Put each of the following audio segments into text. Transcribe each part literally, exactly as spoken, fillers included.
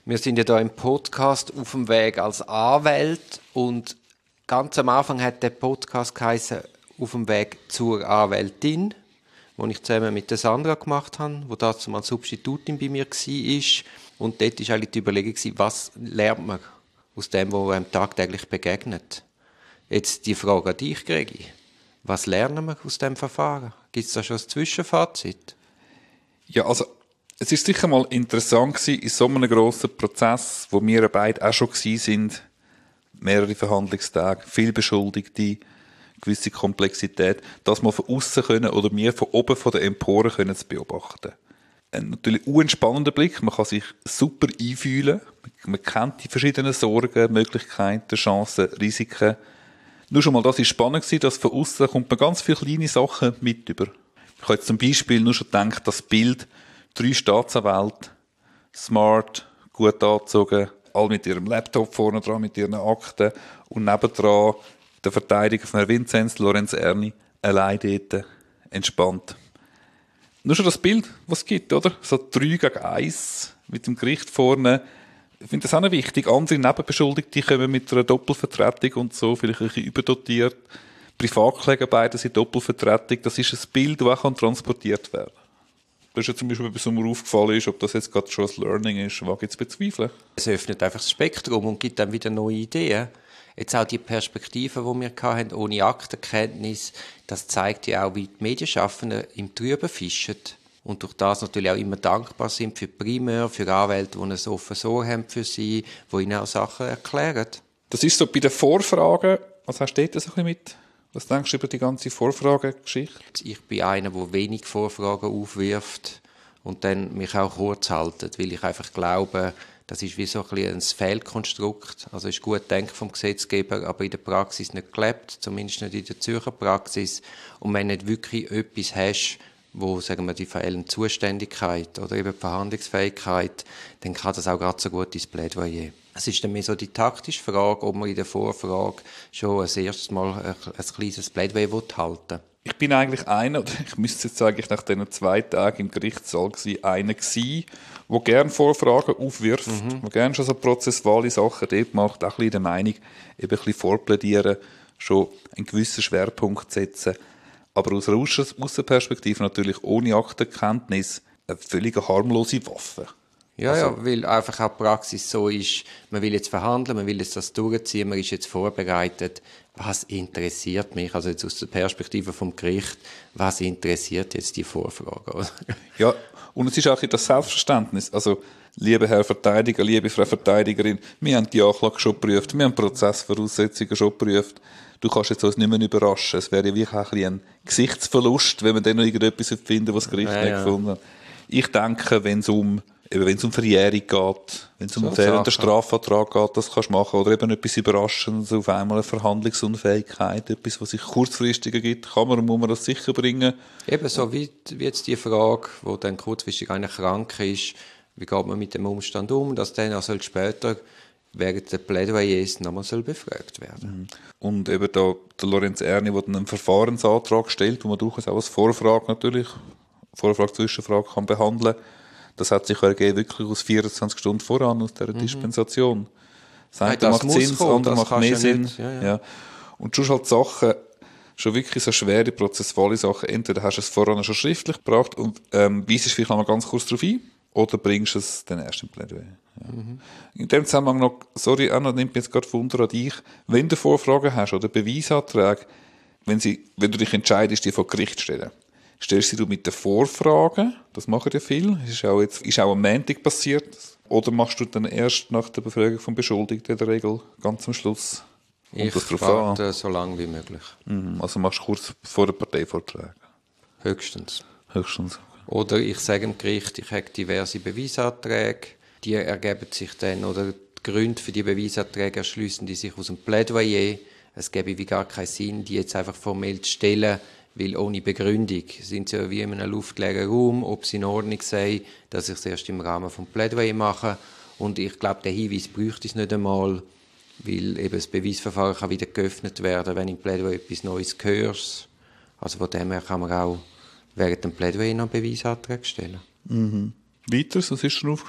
Wir sind ja hier im Podcast auf dem Weg als Anwälte und ganz am Anfang hat der Podcast geheißen «Auf dem Weg zur Anwältin», den ich zusammen mit der Sandra gemacht habe, die dazu mal Substitutin bei mir war. Und dort war eigentlich die Überlegung, was lernt man aus dem, was einem tagtäglich begegnet. Jetzt die Frage an dich, Gregi. Was lernen wir aus diesem Verfahren? Gibt es da schon ein Zwischenfazit? Ja, also es war sicher mal interessant gewesen, in so einem grossen Prozess, wo wir beide auch schon gewesen sind, mehrere Verhandlungstage, viele Beschuldigte, gewisse Komplexität, das mal von außen können oder wir von oben von den Emporen können zu beobachten. Ein natürlich unentspannender Blick, man kann sich super einfühlen, man kennt die verschiedenen Sorgen, Möglichkeiten, Chancen, Risiken. Nur schon mal das war spannend gewesen, dass von außen kommt man ganz viele kleine Sachen mit über. Ich habe jetzt zum Beispiel nur schon gedacht, das Bild, drei Staatsanwälte, smart, gut angezogen, alle mit ihrem Laptop vorne dran, mit ihren Akten und nebendran der Verteidiger von Herrn Vinzenz, Lorenz Erni, allein dort, entspannt. Nur schon das Bild, was es gibt, oder? So drei gegen eins mit dem Gericht vorne. Ich finde das auch noch wichtig. Andere Nebenbeschuldigte kommen mit einer Doppelvertretung und so, vielleicht ein bisschen überdotiert. Privatkläger beide sind Doppelvertretung. Das ist ein Bild, das auch transportiert werden kann. Das ist ja zum Beispiel, was mir aufgefallen ist, ob das jetzt gerade schon ein Learning ist, wage ich zu bezweifeln. Es öffnet einfach das Spektrum und gibt dann wieder neue Ideen. Jetzt auch die Perspektive, die wir hatten, ohne Aktenkenntnis, das zeigt ja auch, wie die Medienschaffenden im Trüben fischen und durch das natürlich auch immer dankbar sind für Primär, für Anwälte, die ein offenes Ohr haben für sie, die ihnen auch Sachen erklären. Das ist so bei den Vorfragen. Was hast du da so ein bisschen mit? Was denkst du über die ganze Vorfragengeschichte? Ich bin einer, der wenig Vorfragen aufwirft und dann mich auch kurz haltet, weil ich einfach glaube, das ist wie so ein bisschen ein Fehlkonstrukt. Also ist gut gedacht vom Gesetzgeber, aber in der Praxis nicht gelebt, zumindest nicht in der Zürcher Praxis. Und wenn du nicht wirklich etwas hast, wo, sagen wir, die fehlende Zuständigkeit oder eben die Verhandlungsfähigkeit, dann kann das auch gerade so gut ins Plädoyer. Es ist dann mehr so die taktische Frage, ob man in der Vorfrage schon als erstes Mal ein, ein kleines Plädoyer halten will. Ich bin eigentlich einer, oder ich müsste jetzt sagen, ich nach diesen zwei Tagen im Gerichtssaal gewesen, einer gewesen, der gerne Vorfragen aufwirft, mhm. der gerne schon so prozessuale Sachen dort macht, auch ein bisschen in der Meinung, eben ein bisschen vorplädieren, schon einen gewissen Schwerpunkt setzen. Aber aus einer Aussenperspektive natürlich ohne Aktenkenntnis eine völlig harmlose Waffe. Ja, also, ja, weil einfach auch die Praxis so ist, man will jetzt verhandeln, man will jetzt das durchziehen, man ist jetzt vorbereitet. Was interessiert mich, also jetzt aus der Perspektive vom Gericht, was interessiert jetzt die Vorfrage? Ja, und es ist auch das Selbstverständnis. Also, lieber Herr Verteidiger, liebe Frau Verteidigerin, wir haben die Anklage schon geprüft, wir haben Prozessvoraussetzungen schon geprüft. Du kannst jetzt uns nicht mehr überraschen. Es wäre ja wirklich auch ein, ein Gesichtsverlust, wenn wir dann noch irgendetwas finden, was das Gericht ja, nicht ja. gefunden hat. Ich denke, wenn es um Eben, wenn es um Verjährung geht, wenn es um so einen fehlenden Strafvertrag geht, das kannst du machen. Oder eben etwas Überraschendes, auf einmal eine Verhandlungsunfähigkeit, etwas, was sich kurzfristiger gibt, kann man und muss man das sicher bringen. Eben so wie, wie jetzt die Frage, wo dann kurzfristig einer krank ist, wie geht man mit dem Umstand um, dass dann also später während der Plädoyers nochmal soll befragt werden. Und eben da, der Lorenz Erni, der dann einen Verfahrensantrag stellt, wo man durchaus auch als Vorfrage natürlich, Vorfrage, Zwischenfrage kann behandeln. Das hat sich ergeben, wirklich aus vierundzwanzig Stunden voran, aus dieser mhm. Dispensation. Das eine ja, das macht Sinn, das andere macht mehr Sinn. Ja, ja. Ja. Und schon halt Sachen, schon wirklich so schwere prozessuale Sachen, entweder hast du es voran schon schriftlich gebracht und ähm, weisst vielleicht noch mal ganz kurz darauf ein, oder bringst es dann erst im Plädoyer. Ja. Mhm. In dem Zusammenhang noch, sorry, Anna, nimmt mich jetzt gerade Wunder an dich, wenn du Vorfragen hast oder Beweisanträge, wenn, sie, wenn du dich entscheidest, die vor Gericht zu stellen, stellst du sie mit den Vorfragen, das machen ja viele, das ist auch, jetzt, ist auch am Montag passiert, oder machst du dann erst nach der Befragung vom Beschuldigten in der Regel ganz am Schluss? Ich warte so lange wie möglich. Mhm, also machst du kurz vor der Parteivorträge? Höchstens. Höchstens. Oder ich sage dem Gericht, ich habe diverse Beweisanträge, die ergeben sich dann, oder die Gründe für die Beweisanträge erschliessen die sich aus dem Plädoyer. Es gäbe wie gar keinen Sinn, die jetzt einfach formell zu stellen, weil ohne Begründung sind sie ja wie in einem luftleeren Raum, ob sie in Ordnung sei, dass ich es erst im Rahmen des Plädoyer mache. Und ich glaube, der Hinweis bräuchte es nicht einmal, weil eben das Beweisverfahren kann wieder geöffnet werden, wenn im Plädoyer etwas Neues hörst. Also von dem her kann man auch während dem Plädoyer noch Beweisanträge stellen. Mhm. Weiter, was ist dir aufgefallen?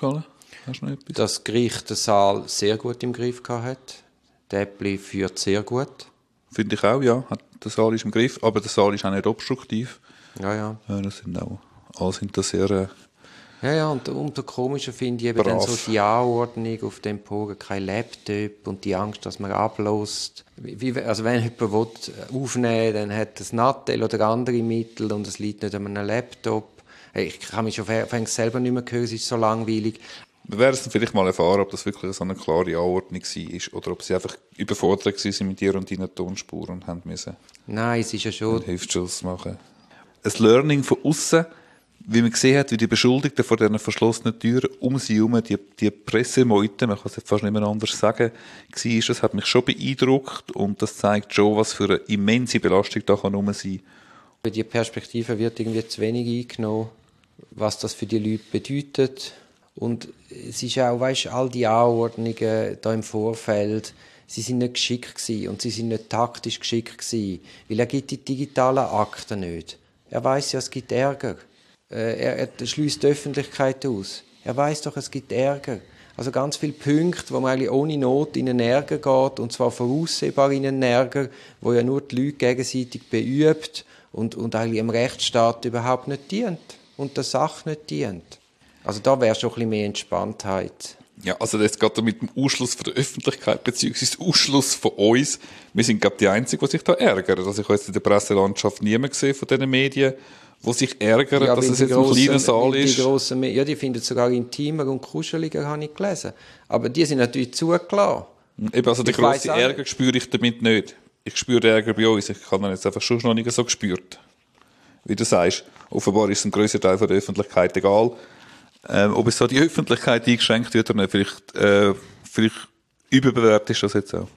Hast du noch etwas? Das Gericht den Saal sehr gut im Griff gehabt hat. Däppli führt sehr gut. Finde ich auch, ja. Der Saal ist im Griff, aber der Saal ist auch nicht obstruktiv. Ja, ja. Ja, das sind auch, alle sind da sehr... Äh, Ja, ja, und umso komischer finde ich eben brav. dann so die Anordnung auf dem Pogen, kein Laptop und die Angst, dass man ablässt. Wie, also wenn jemand will aufnehmen will, dann hat es Nattel oder andere Mittel und es liegt nicht an einem Laptop. Hey, ich kann mich schon fängt selber nicht mehr hören, es ist so langweilig. Wir werden es vielleicht mal erfahren, ob das wirklich so eine klare Anordnung war oder ob sie einfach überfordert waren mit dir und deinen Tonspuren und haben müssen Nein, es ist ja schon... einen Hüftschuss machen. Ein Learning von außen, wie man gesehen hat, wie die Beschuldigten vor diesen verschlossenen Türen um sie herum, die, die Pressemeute, man kann es fast nicht mehr anders sagen, war, das hat mich schon beeindruckt und das zeigt schon, was für eine immense Belastung da kann rum sein. Die Perspektive wird irgendwie zu wenig eingenommen, was das für die Leute bedeutet. Und es ist auch, weißt, all die Anordnungen da im Vorfeld, sie sind nicht geschickt gewesen und sie sind nicht taktisch geschickt gewesen, weil er gibt die digitalen Akten nicht. Er weiß ja, es gibt Ärger. Er, er schließt die Öffentlichkeit aus. Er weiß doch, es gibt Ärger. Also ganz viele Punkte, wo man eigentlich ohne Not in einen Ärger geht, und zwar voraussehbar in einen Ärger, wo ja nur die Leute gegenseitig beübt und, und eigentlich dem Rechtsstaat überhaupt nicht dient und der Sache nicht dient. Also da wäre schon ein bisschen mehr Entspanntheit. Ja, also jetzt geht mit dem Ausschluss von der Öffentlichkeit beziehungsweise Ausschluss von uns. Wir sind, glaube ich, die Einzigen, die sich da ärgern. Also ich habe jetzt in der Presselandschaft niemanden gesehen von diesen Medien, die sich ärgern, ja, dass es jetzt ein kleiner Saal die ist. Grossen, ja, die finden es sogar intimer und kuscheliger, habe ich gelesen. Aber die sind natürlich zugelassen. Eben, also den Ich weiss grossen auch Ärger spüre ich damit nicht. Ich spüre den Ärger bei uns. Ich habe ihn jetzt einfach schon noch nicht so gespürt. Wie du sagst, offenbar ist es ein grösser Teil von der Öffentlichkeit egal. Ähm, ob es so die Öffentlichkeit eingeschränkt wird oder nicht, vielleicht, äh, vielleicht überbewertet ist das jetzt auch.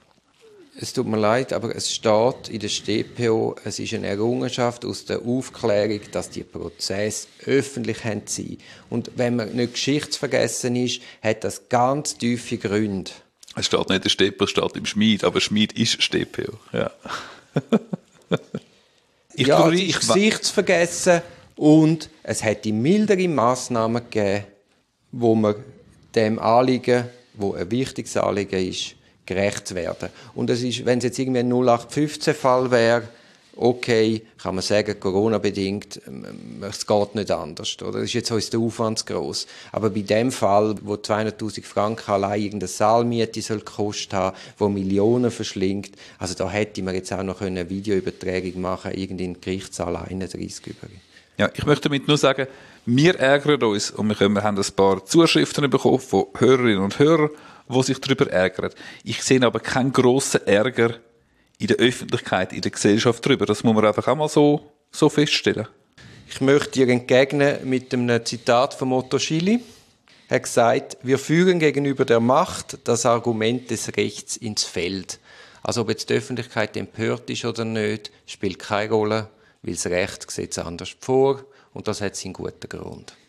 Es tut mir leid, aber es steht in der StPO, es ist eine Errungenschaft aus der Aufklärung, dass die Prozesse öffentlich sein müssen. Und wenn man nicht geschichtsvergessen ist, hat das ganz tiefe Gründe. Es steht nicht in der StPO, es steht im Schmied, aber Schmied ist StPO. Ja, ich ja, glaube, es ich ist geschichtsvergessen und es hat die mildere Massnahmen gegeben, wo man dem Anliegen, wo ein wichtiges Anliegen ist, gerecht werden. Und es ist, wenn es jetzt irgendwie ein null acht fünfzehn Fall wäre, okay, kann man sagen, Corona-bedingt, es geht nicht anders. Oder? Das ist jetzt uns der Aufwand zu gross. Aber bei dem Fall, wo zweihunderttausend Franken allein irgendeine Saalmiete soll gekostet haben, wo Millionen verschlingt, also da hätte man jetzt auch noch eine Videoübertragung machen können, irgendwie in den Gerichtssaal einunddreissig über. Ja, ich möchte damit nur sagen, wir ärgern uns und wir, können, wir haben ein paar Zuschriften bekommen von Hörerinnen und Hörern, die sich darüber ärgern. Ich sehe aber keinen grossen Ärger in der Öffentlichkeit, in der Gesellschaft darüber. Das muss man einfach auch mal so, so feststellen. Ich möchte dir entgegnen mit einem Zitat von Otto Schily. Er hat gesagt, wir führen gegenüber der Macht das Argument des Rechts ins Feld. Also ob jetzt die Öffentlichkeit empört ist oder nicht, spielt keine Rolle, weil das Recht sieht es anders vor und das hat seinen guten Grund.